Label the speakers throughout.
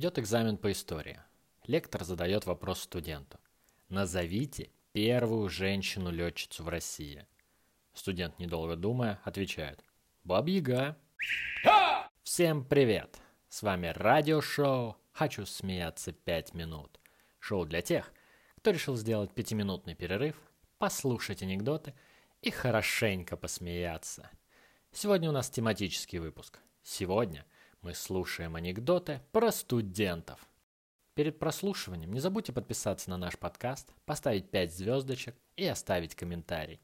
Speaker 1: Идет экзамен по истории. Лектор задает вопрос студенту. Назовите первую женщину-летчицу в России. Студент, недолго думая, отвечает. Баба-Яга. Всем привет! С вами радиошоу «Хочу смеяться 5 минут». Шоу для тех, кто решил сделать 5-минутный перерыв, послушать анекдоты и хорошенько посмеяться. Сегодня у нас тематический выпуск. Сегодня мы слушаем анекдоты про студентов. Перед прослушиванием не забудьте подписаться на наш подкаст, поставить 5 звездочек и оставить комментарий.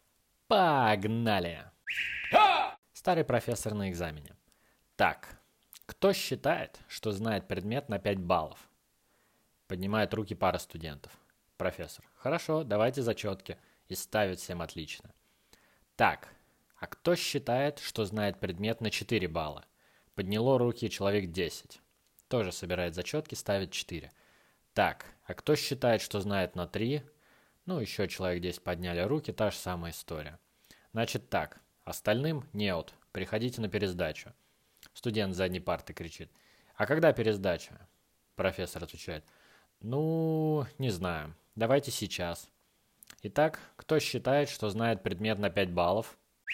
Speaker 1: Погнали! Старый профессор на экзамене. Так, кто считает, что знает предмет на 5 баллов? Поднимает руки пара студентов. Профессор. Хорошо, давайте зачетки. И ставит всем отлично. Так, а кто считает, что знает предмет на 4 балла? Подняло руки человек 10. Тоже собирает зачетки, ставит 4. Так, а кто считает, что знает на 3? Ну, еще человек 10 подняли руки, та же самая история. Значит так, остальным нет, приходите на пересдачу. Студент с задней парты кричит. А когда пересдача? Профессор отвечает. Ну, не знаю, давайте сейчас. Итак, кто считает, что знает предмет на 5 баллов?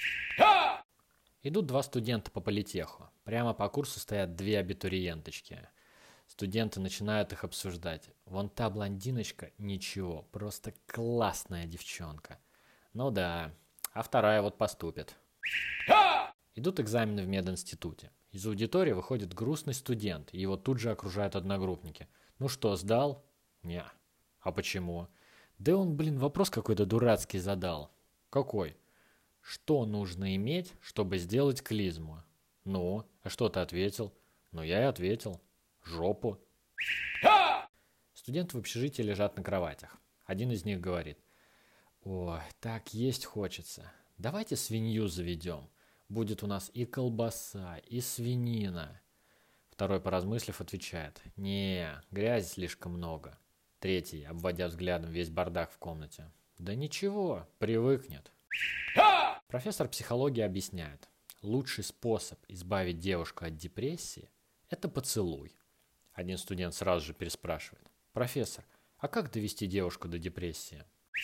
Speaker 1: Идут два студента по политеху. Прямо по курсу стоят две абитуриенточки. Студенты начинают их обсуждать. Вон та блондиночка, ничего, просто классная девчонка. Ну да, а вторая вот поступит. Идут экзамены в мединституте. Из аудитории выходит грустный студент, и его тут же окружают одногруппники. Ну что, сдал? Не. А почему? Да он, вопрос какой-то дурацкий задал. Какой? Что нужно иметь, чтобы сделать клизму? Ну, а что ты ответил? Ну, я и ответил. Жопу. Студенты в общежитии лежат на кроватях. Один из них говорит. Ой, так есть хочется. Давайте свинью заведем. Будет у нас и колбаса, и свинина. Второй, поразмыслив, отвечает. Не, грязи слишком много. Третий, обводя взглядом весь бардак в комнате. Да ничего, привыкнет. Профессор психологии объясняет. Лучший способ избавить девушку от депрессии – это поцелуй. Один студент сразу же переспрашивает. Профессор, а как довести девушку до депрессии?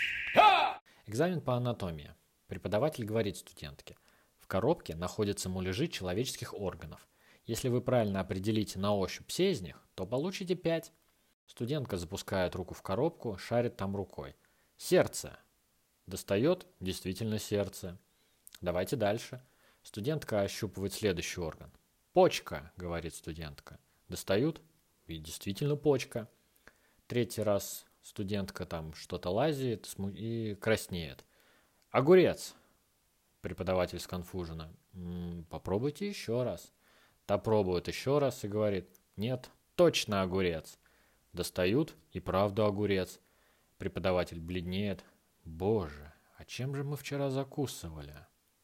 Speaker 1: Экзамен по анатомии. Преподаватель говорит студентке. В коробке находятся муляжи человеческих органов. Если вы правильно определите на ощупь все из них, то получите 5. Студентка запускает руку в коробку, шарит там рукой. Сердце. Достает, действительно сердце. Давайте дальше. Студентка ощупывает следующий орган. Почка, говорит студентка. Достают, и действительно почка. Третий раз студентка там что-то лазит и краснеет. Огурец. Преподаватель сконфуженно. Попробуйте еще раз. Та пробует еще раз и говорит. Нет, точно огурец. Достают, и правда огурец. Преподаватель бледнеет. Боже, а чем же мы вчера закусывали?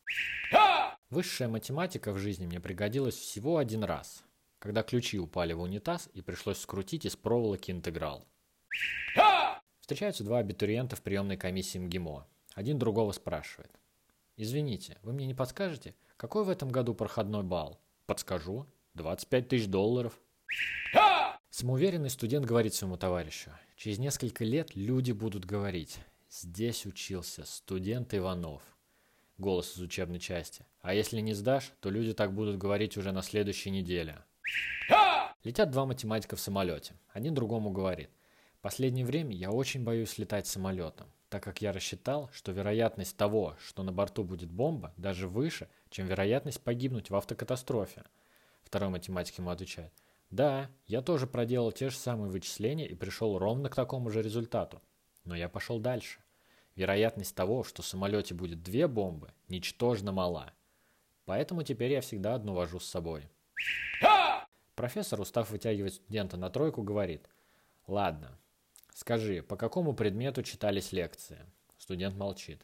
Speaker 1: Высшая математика в жизни мне пригодилась всего один раз, когда ключи упали в унитаз и пришлось скрутить из проволоки интеграл. Встречаются два абитуриента в приемной комиссии МГИМО. Один другого спрашивает. Извините, вы мне не подскажете, какой в этом году проходной балл? Подскажу. 25 тысяч долларов. Самоуверенный студент говорит своему товарищу. Через несколько лет люди будут говорить. Здесь учился студент Иванов. Голос из учебной части. А если не сдашь, то люди так будут говорить уже на следующей неделе. Летят два математика в самолете. Один другому говорит. В последнее время я очень боюсь летать самолетом, так как я рассчитал, что вероятность того, что на борту будет бомба, даже выше, чем вероятность погибнуть в автокатастрофе. Второй математик ему отвечает. Да, я тоже проделал те же самые вычисления и пришел ровно к такому же результату. Но я пошел дальше. Вероятность того, что в самолете будет 2 бомбы, ничтожно мала. Поэтому теперь я всегда одну вожу с собой. Профессор, устав вытягивать студента на тройку, говорит. Ладно, скажи, по какому предмету читались лекции? Студент молчит.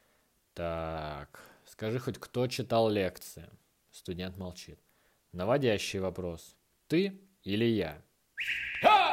Speaker 1: Так, скажи хоть кто читал лекции? Студент молчит. Наводящий вопрос. Ты или я?